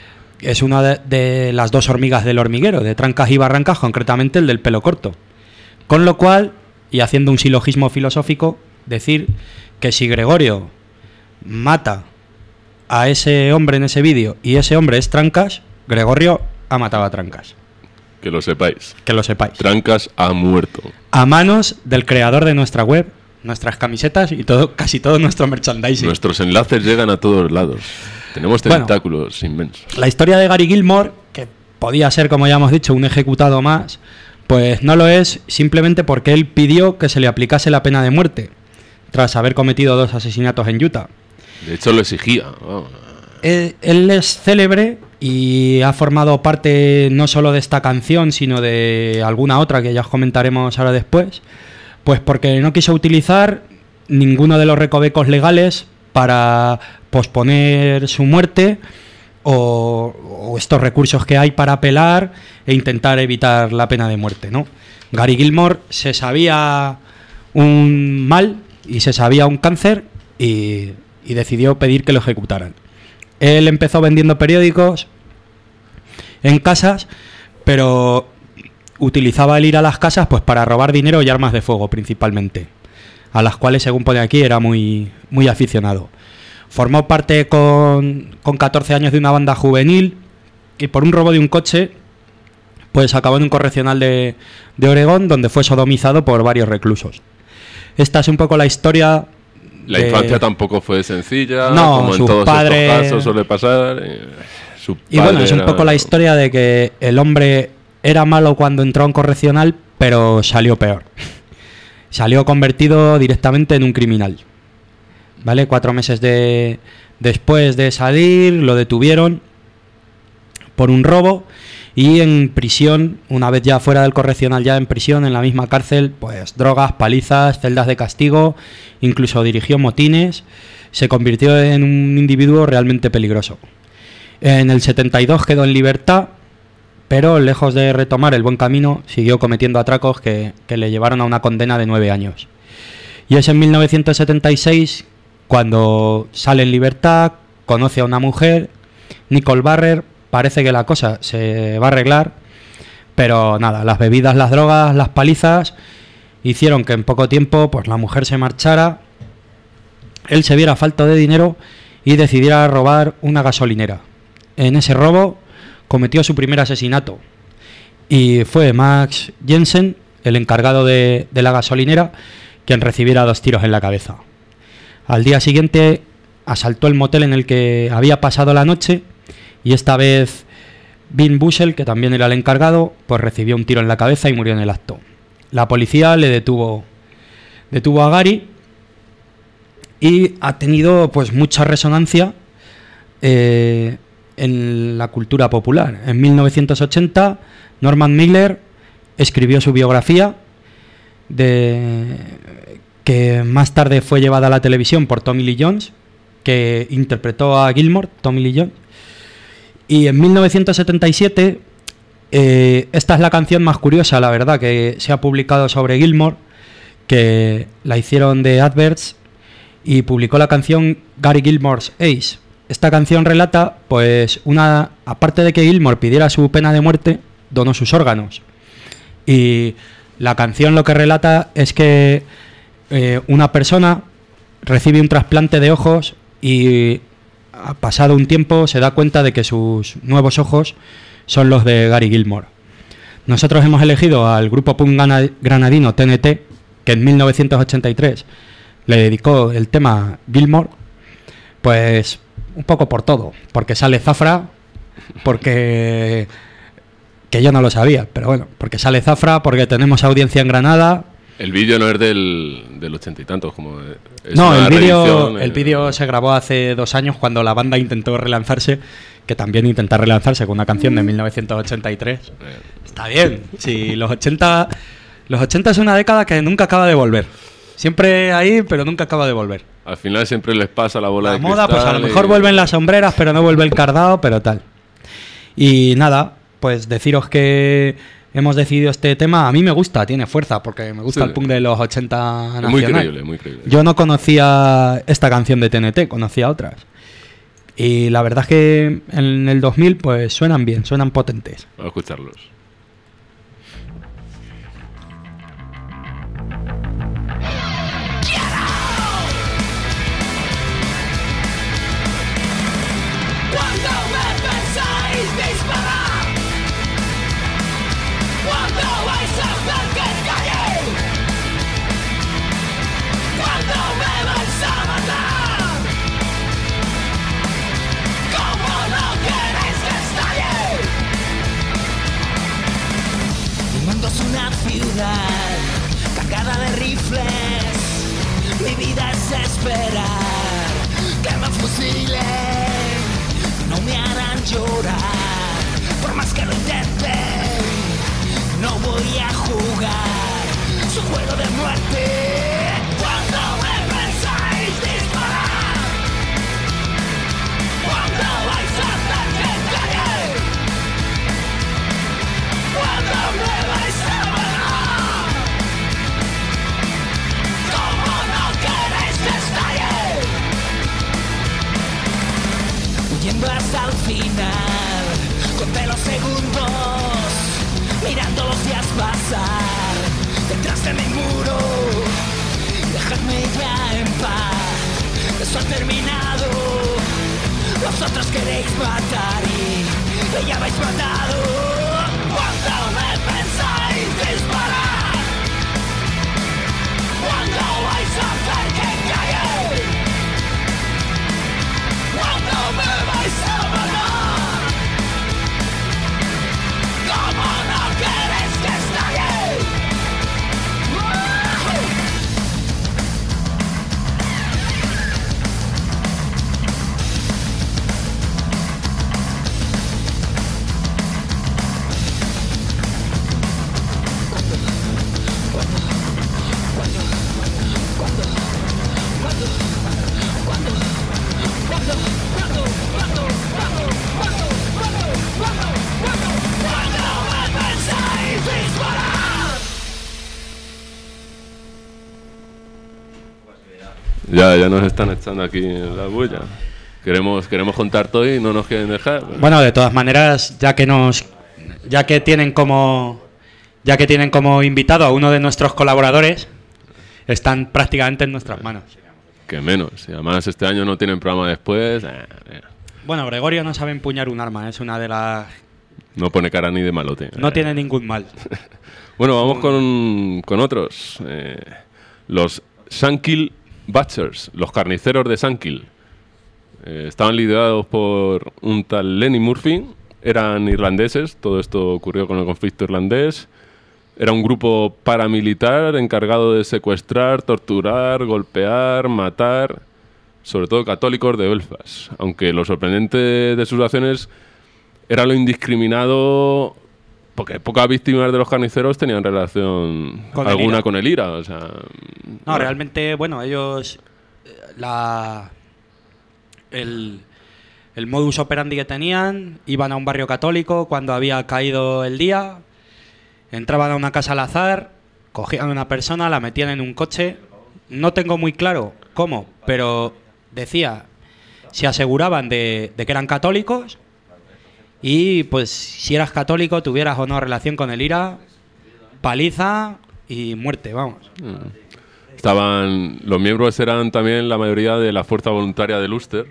es una de, de las dos hormigas del hormiguero, de Trancas y Barrancas, concretamente el del pelo corto. Con lo cual, y haciendo un silogismo filosófico, decir que si Gregorio mata a ese hombre en ese vídeo y ese hombre es Trancas, Gregorio ha matado a Trancas. Que lo sepáis. Que lo sepáis. Trancas ha muerto. A manos del creador de nuestra web, nuestras camisetas y todo, casi todo nuestro merchandising. Nuestros enlaces llegan a todos lados. Tenemos tentáculos bueno, inmensos. La historia de Gary Gilmore, que podía ser, como ya hemos dicho, un ejecutado más, pues no lo es simplemente porque él pidió que se le aplicase la pena de muerte, tras haber cometido dos asesinatos en Utah. De hecho, lo exigía. Oh. Él, él es célebre y ha formado parte no solo de esta canción, sino de alguna otra que ya os comentaremos ahora después, pues porque no quiso utilizar ninguno de los recovecos legales para posponer su muerte o, o estos recursos que hay para apelar e intentar evitar la pena de muerte, ¿no? Gary Gilmore se sabía un mal y se sabía un cáncer y, y decidió pedir que lo ejecutaran. Él empezó vendiendo periódicos en casas, pero utilizaba el ir a las casas pues para robar dinero y armas de fuego principalmente, a las cuales, según pone aquí, era muy, muy aficionado. Formó parte con, con catorce años de una banda juvenil y por un robo de un coche pues acabó en un correccional de, de Oregón, donde fue sodomizado por varios reclusos. Esta es un poco la historia. La de... infancia tampoco fue sencilla, no, como en todos padre... estos casos suele pasar. Su y bueno, es un era... poco la historia de que el hombre era malo cuando entró a un correccional, pero salió peor. Salió convertido directamente en un criminal. ¿Vale? Cuatro meses de... después de salir, lo detuvieron por un robo y en prisión, una vez ya fuera del correccional, ya en prisión, en la misma cárcel, pues drogas, palizas, celdas de castigo, incluso dirigió motines, se convirtió en un individuo realmente peligroso. En el setenta y dos quedó en libertad, pero lejos de retomar el buen camino, siguió cometiendo atracos que, que le llevaron a una condena de nueve años. Y es en mil novecientos setenta y seis cuando sale en libertad, conoce a una mujer, Nicole Barrer. Parece que la cosa se va a arreglar, pero nada, las bebidas, las drogas, las palizas hicieron que en poco tiempo pues la mujer se marchara, él se viera falto de dinero y decidiera robar una gasolinera. En ese robo cometió su primer asesinato y fue Max Jensen, el encargado de, de la gasolinera, quien recibiera dos tiros en la cabeza. Al día siguiente asaltó el motel en el que había pasado la noche y esta vez Vin Bushell, que también era el encargado, pues recibió un tiro en la cabeza y murió en el acto. La policía le detuvo, detuvo a Gary y ha tenido pues mucha resonancia eh, en la cultura popular. En mil novecientos ochenta, Norman Mailer escribió su biografía, de, que más tarde fue llevada a la televisión por Tommy Lee Jones, que interpretó a Gilmore, Tommy Lee Jones. Y en mil novecientos setenta y siete, eh, esta es la canción más curiosa, la verdad, que se ha publicado sobre Gilmore, que la hicieron de Adverts y publicó la canción Gary Gilmore's Ace. Esta canción relata, pues, una aparte de que Gilmore pidiera su pena de muerte, donó sus órganos. Y la canción lo que relata es que eh, una persona recibe un trasplante de ojos y ha pasado un tiempo se da cuenta de que sus nuevos ojos son los de Gary Gilmore. Nosotros hemos elegido al grupo punk granadino T N T, que en mil novecientos ochenta y tres le dedicó el tema Gilmore, pues un poco por todo, porque sale Zafra, porque que yo no lo sabía, pero bueno, porque sale Zafra, porque tenemos audiencia en Granada. El vídeo no es del, del ochenta y tantos, como es no, una el vídeo reedición, el eh, vídeo se grabó hace dos años cuando la banda intentó relanzarse, que también intenta relanzarse con una canción de mil novecientos ochenta y tres. eh, Está bien, sí, los ochenta, los ochenta es una década que nunca acaba de volver. Siempre ahí, pero nunca acaba de volver. Al final siempre les pasa la bola La de moda, cristal. pues a lo mejor y- vuelven las sombreras, pero no vuelve el cardado, pero tal. Y nada, pues deciros que hemos decidido este tema. A mí me gusta, tiene fuerza, porque me gusta Sí. el punk de los ochenta Es nacional. muy creíble, muy creíble. Yo no conocía esta canción de T N T, conocía otras. Y la verdad es que en el dos mil pues suenan bien, suenan potentes. Vamos a escucharlos. Una ciudad cargada de rifles, mi vida es esperar que me fusilen, no me harán llorar, por más que lo intenten, no voy a jugar su juego de muerte. Cuando me pensáis disparar, cuando vais a hacer que calle, cuando me vais a matar, ¿cómo no queréis que estalle? Huyendo hasta el final, conté los segundos, mirando los días pasar, detrás de mi muro, dejadme ya en paz, eso ha terminado, vosotros queréis matar y, y ya habéis matado. Cuando me pensáis disparar, cuando vais a hacer que calle, cuando me vais a matar, ¿cómo no queréis que estalle? Ya, ya nos están echando aquí la bulla. Queremos, queremos contar todo y no nos quieren dejar. Bueno, de todas maneras, ya que nos, ya que tienen como, ya que tienen como invitado a uno de nuestros colaboradores, están prácticamente en nuestras manos. Que menos. Y además este año no tienen programa después. Eh, eh. Bueno, Gregorio no sabe empuñar un arma, es una de las. No pone cara ni de malote. No eh. tiene ningún mal. Bueno, vamos con, con otros. Eh, los Shankill Butchers, los carniceros de Shankill. Eh, estaban liderados por un tal Lenny Murphy. Eran irlandeses. Todo esto ocurrió con el conflicto irlandés. Era un grupo paramilitar encargado de secuestrar, torturar, golpear, matar, sobre todo católicos de Belfast. Aunque lo sorprendente de sus acciones era lo indiscriminado, porque pocas víctimas de los carniceros tenían relación Con alguna el con el I R A. O sea, no, no, realmente, bueno, ellos la el, el modus operandi que tenían, iban a un barrio católico cuando había caído el día, entraban a una casa al azar, cogían a una persona, la metían en un coche. No tengo muy claro cómo, pero decía, se aseguraban de, de que eran católicos y pues si eras católico, tuvieras o no relación con el I R A, paliza y muerte, vamos. Estaban, los miembros eran también la mayoría de la fuerza voluntaria de Ulster.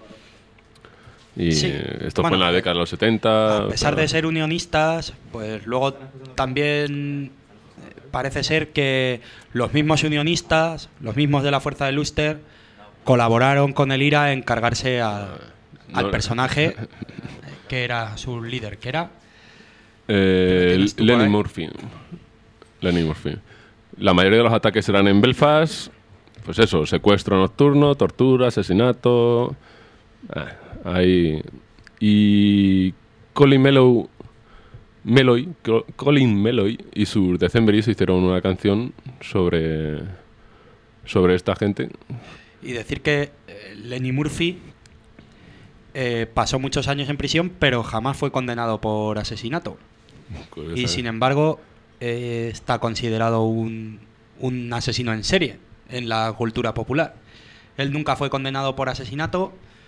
Y Sí. esto Bueno, fue en la década de los setenta. A pesar pero- de ser unionistas, pues luego también eh, parece ser que los mismos unionistas, los mismos de la fuerza de Ulster, colaboraron con el I R A en cargarse a- al No. personaje que era su líder, que era... Eh, ¿Tienes tú por Lenny ahí? Murphy. Lenny Murphy. La mayoría de los ataques eran en Belfast. Pues eso, secuestro nocturno, tortura, asesinato. Ah, ahí. Y Colin Meloy, Meloy, Co- Colin Meloy y sus Decemberis hicieron una canción sobre sobre esta gente. Y decir que eh, Lenny Murphy eh, pasó muchos años en prisión, pero jamás fue condenado por asesinato. Y sin embargo, eh, está considerado un, un asesino en serie en la cultura popular. Él nunca fue condenado por asesinato,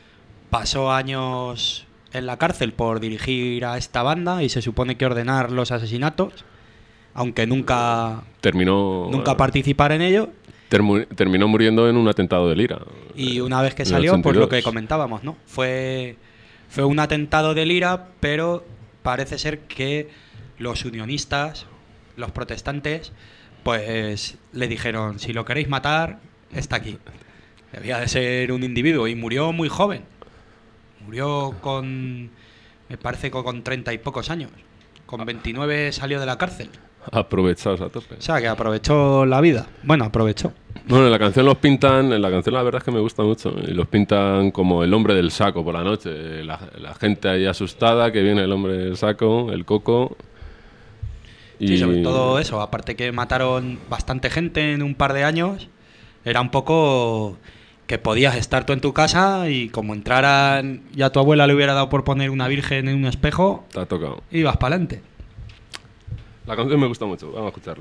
pasó años en la cárcel por dirigir a esta banda y se supone que ordenar los asesinatos, aunque nunca, Terminó, nunca participar en ello. termu- terminó muriendo en un atentado del IRA. Y una vez que En el salió, pues lo ochenta y que dos. comentábamos, ¿no? Fue, fue un atentado del IRA, pero parece ser que los unionistas, los protestantes, pues le dijeron, si lo queréis matar, está aquí. Debía de ser un individuo y murió muy joven. Murió con, me parece que con treinta y pocos años. Con veintinueve salió de la cárcel. Aprovechados a tope. O sea, que aprovechó la vida. Bueno, aprovechó. Bueno, en la canción los pintan, en la canción la verdad es que me gusta mucho, y los pintan como el hombre del saco por la noche, la, la gente ahí asustada, que viene el hombre del saco, el coco. Y Sí, sobre todo eso. Aparte que mataron bastante gente en un par de años, era un poco que podías estar tú en tu casa y como entraran y a tu abuela le hubiera dado por poner una virgen en un espejo, te ha tocado. ibas para adelante. La canción me gusta mucho, vamos a escucharla.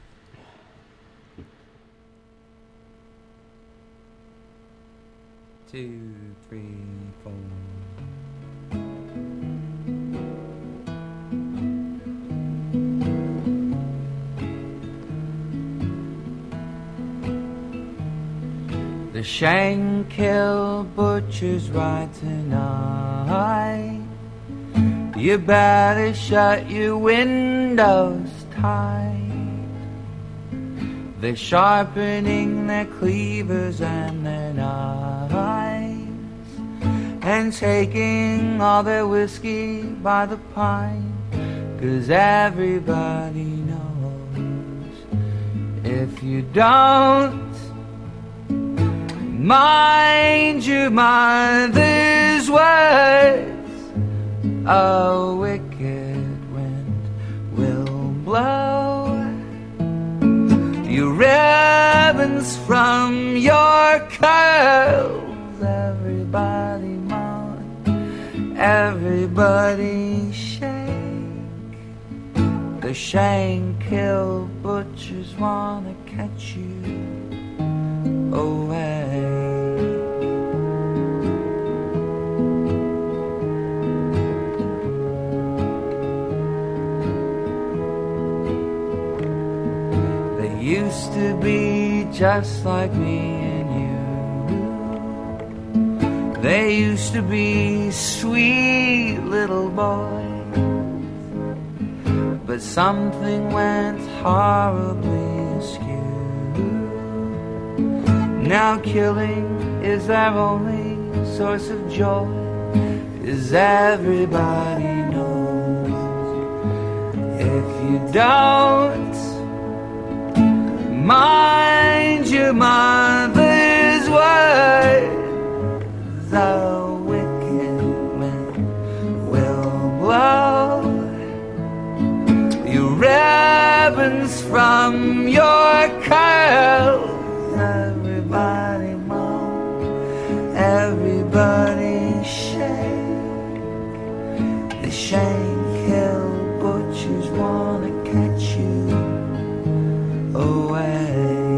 Two, three, four. The Shankill butcher's right tonight. You better shut your windows tight. They're sharpening their cleavers and their knives, and taking all their whiskey by the pint, 'cause everybody knows if you don't mind your mother's words, a wicked wind will blow your ribbons from your curls. Everybody moan, everybody shake. The Shankill butchers wanna catch you away. They used to be just like me and you. They used to be sweet little boys, but something went horribly askew. Now killing is their only source of joy, as everybody knows. If you don't mind your mother's words, a wicked wind will blow your ribbons from your curls. Everybody moan, everybody shake. The Shankill butchers wanna catch you away.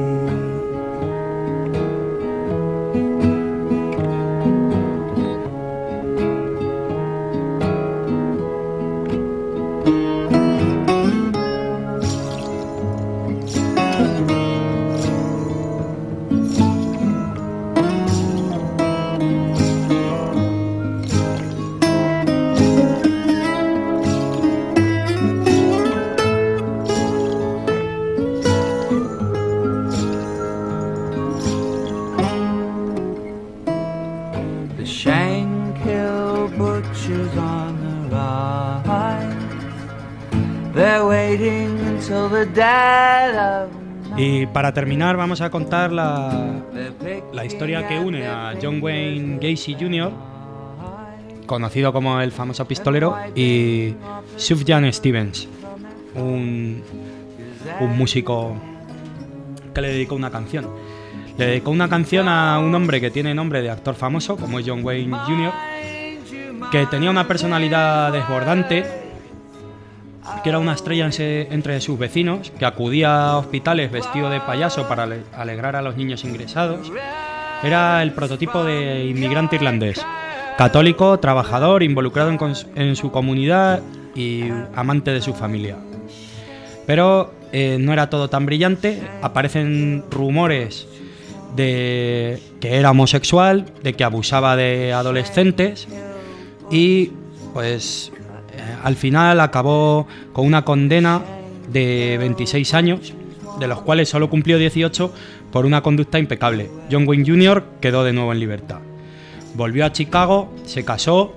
The Shankill butchers on the rise. They're waiting until the dead of Y para terminar vamos a contar la, la historia que une a John Wayne Gacy junior, conocido como el famoso pistolero, y Sufjan Stevens, un, un músico que le dedicó una canción. Le dedicó una canción a un hombre que tiene nombre de actor famoso, como es John Wayne junior, que tenía una personalidad desbordante, que era una estrella entre sus vecinos, que acudía a hospitales vestido de payaso para alegrar a los niños ingresados. Era el prototipo de inmigrante irlandés. católico, trabajador, involucrado en, cons- en su comunidad y amante de su familia. Pero eh, no era todo tan brillante. Aparecen rumores de que era homosexual, de que abusaba de adolescentes y pues eh, al final acabó con una condena de veintiséis años, de los cuales solo cumplió dieciocho por una conducta impecable. John Wayne junior quedó de nuevo en libertad. Volvió a Chicago, se casó,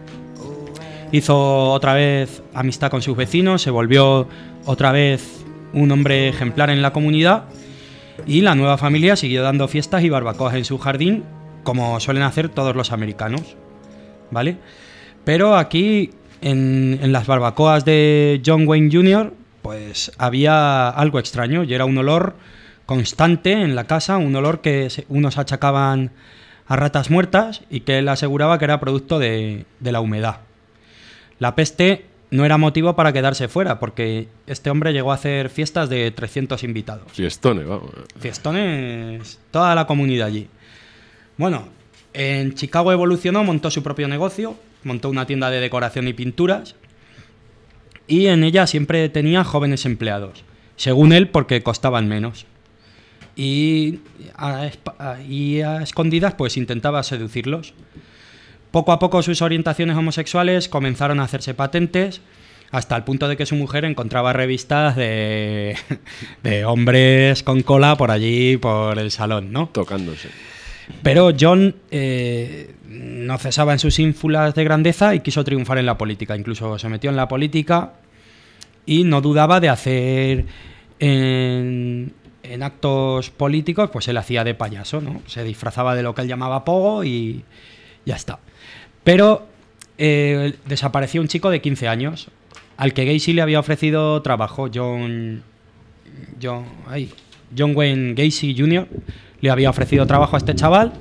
hizo otra vez amistad con sus vecinos, se volvió otra vez un hombre ejemplar en la comunidad y la nueva familia siguió dando fiestas y barbacoas en su jardín, como suelen hacer todos los americanos, ¿vale? Pero aquí, en, en las barbacoas de John Wayne junior, pues había algo extraño y era un olor constante en la casa, un olor que se, unos achacaban a ratas muertas y que él aseguraba que era producto de, de la humedad. La peste no era motivo para quedarse fuera, porque este hombre llegó a hacer fiestas de trescientos invitados. Fiestones, vamos. Fiestones, toda la comunidad allí. Bueno, en Chicago evolucionó, montó su propio negocio, montó una tienda de decoración y pinturas, y en ella siempre tenía jóvenes empleados, según él porque costaban menos. Y a, y a escondidas pues intentaba seducirlos. Poco a poco sus orientaciones homosexuales comenzaron a hacerse patentes, hasta el punto de que su mujer encontraba revistas de, de hombres con cola por allí, por el salón, ¿no? Tocándose. Pero John eh, no cesaba en sus ínfulas de grandeza y quiso triunfar en la política. Incluso se metió en la política y no dudaba de hacer en, en actos políticos, pues él hacía de payaso, ¿no? Se disfrazaba de lo que él llamaba pogo y ya está. Pero eh, desapareció un chico de quince años al que Gacy le había ofrecido trabajo. John, John, ay, John Wayne Gacy junior le había ofrecido trabajo a este chaval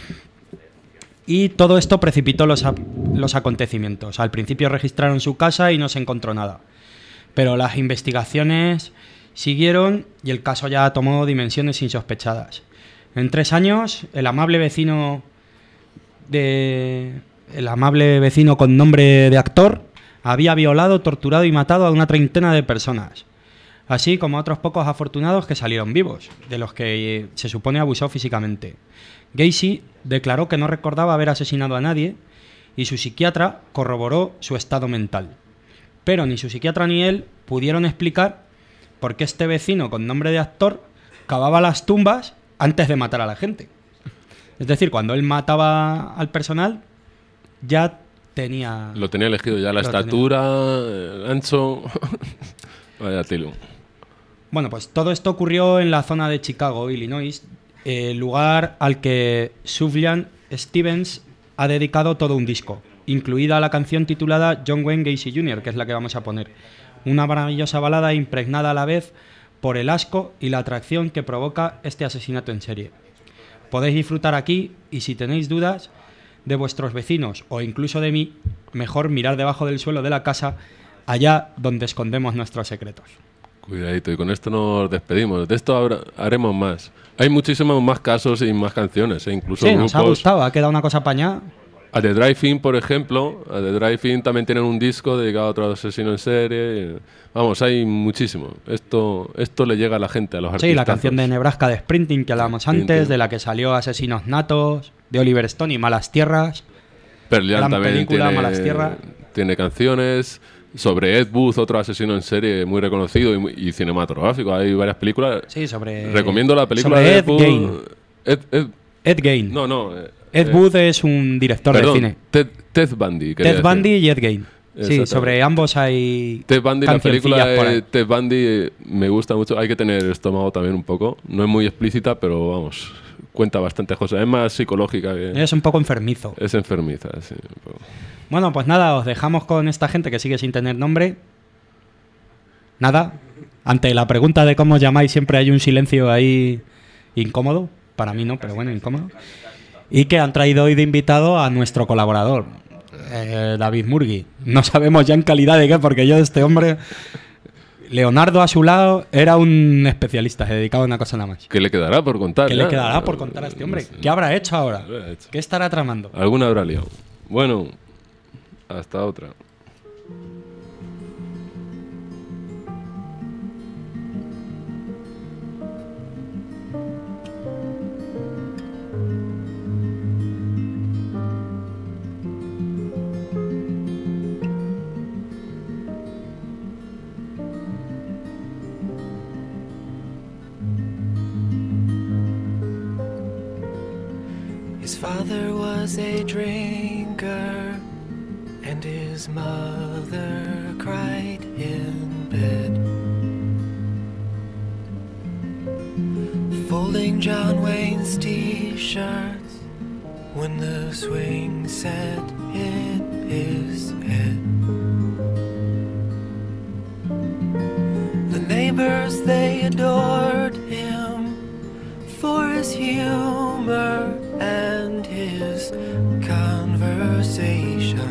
y todo esto precipitó los, los acontecimientos. Al principio registraron su casa y no se encontró nada, pero las investigaciones siguieron y el caso ya tomó dimensiones insospechadas. En tres años, el amable vecino de el amable vecino con nombre de actor había violado, torturado y matado a una treintena de personas, así como a otros pocos afortunados que salieron vivos, de los que se supone abusó físicamente. Gacy declaró que no recordaba haber asesinado a nadie y su psiquiatra corroboró su estado mental. Pero ni su psiquiatra ni él pudieron explicar por qué este vecino con nombre de actor cavaba las tumbas antes de matar a la gente. Es decir, cuando él mataba al personal, ya tenía... Lo tenía elegido ya, la estatura, tenía. El ancho... Vaya tilo. Bueno, pues todo esto ocurrió en la zona de Chicago, Illinois, el lugar al que Sufjan Stevens ha dedicado todo un disco, incluida la canción titulada John Wayne Gacy junior, que es la que vamos a poner. Una maravillosa balada impregnada a la vez por el asco y la atracción que provoca este asesinato en serie. Podéis disfrutar aquí y si tenéis dudas de vuestros vecinos o incluso de mí, mejor mirar debajo del suelo de la casa, allá donde escondemos nuestros secretos. Cuidadito, y con esto nos despedimos. De esto habrá, haremos más. Hay muchísimos más casos y más canciones, e incluso sí, grupos. Nos ha gustado, ha quedado una cosa apañada. A The Drive-In, por ejemplo, a The Drive-In también tienen un disco dedicado a otro asesino en serie. Vamos, hay muchísimo. Esto esto le llega a la gente, a los artistas. Sí, la canción de Nebraska de Sprinting que hablábamos antes, de la que salió Asesinos Natos, de Oliver Stone y Malas Tierras. Pearl Jam también película, tiene, Malas Tierras. tiene canciones. Sobre Ed Wood, otro asesino en serie muy reconocido y, y cinematográfico. Hay varias películas. Sí, sobre... Recomiendo la película sobre de Ed Ed Wood. Gein. Ed, Ed, Ed Gein. No, no. Eh, Ed eh, Wood es un director perdón, de cine. Ted, Ted Bundy. Ted Bundy y Ed Gein. Sí, sobre ambos hay Ted Bundy, la película por de ahí. Ted Bundy eh, me gusta mucho. Hay que tener estómago también un poco. No es muy explícita, pero vamos, cuenta bastantes cosas. Es más psicológica que... Es un poco enfermizo. Es enfermiza, sí. Un poco. Bueno, pues nada, os dejamos con esta gente que sigue sin tener nombre. Nada, ante la pregunta de cómo os llamáis siempre hay un silencio ahí incómodo. Para mí no, pero bueno, incómodo. Y que han traído hoy de invitado a nuestro colaborador, eh, David Murgui. No sabemos ya en calidad de qué, porque yo de este hombre... Leonardo a su lado era un especialista, se dedicaba a una cosa nada más. ¿Qué le quedará por contar? ¿Qué ya? le quedará por contar a este hombre? ¿Qué habrá hecho ahora? ¿Qué habrá hecho? ¿Qué estará tramando? Alguna habrá liado. Bueno, hasta otra. His father was a drinker, and his mother cried in bed. Folding John Wayne's t-shirts when the swing set hit his head. The neighbors, they adored him for his humor and his conversation.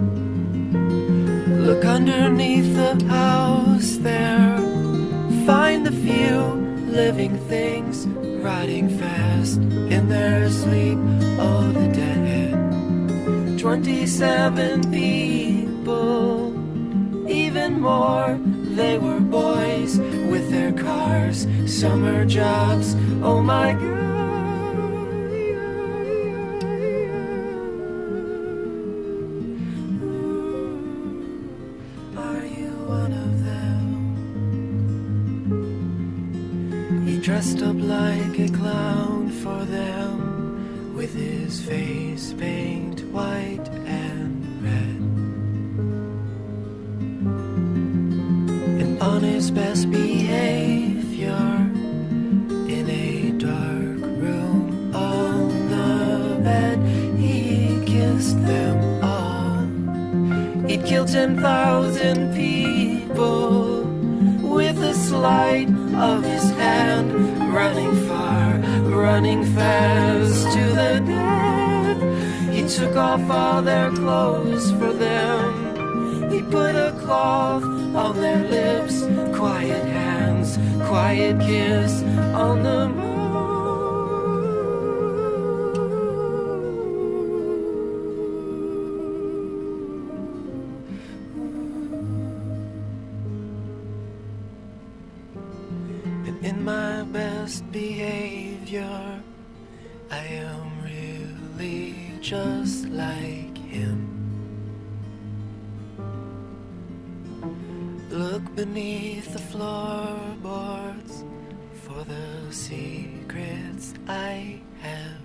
Look underneath the house there, find the few living things riding fast in their sleep. Oh, the dead. Twenty-seven people, even more. They were boys with their cars, summer jobs. Oh my God. Dressed up like a clown for them, with his face paint white and red. And on his best behavior, in a dark room on the bed, he kissed them all. He'd killed ten thousand people with a sleight of his hand, running far, running fast to the dead. He took off all their clothes for them. He put a cloth on their lips, quiet hands, quiet kiss on the moon. In my best behavior, I am really just like him. Look beneath the floorboards for the secrets I have.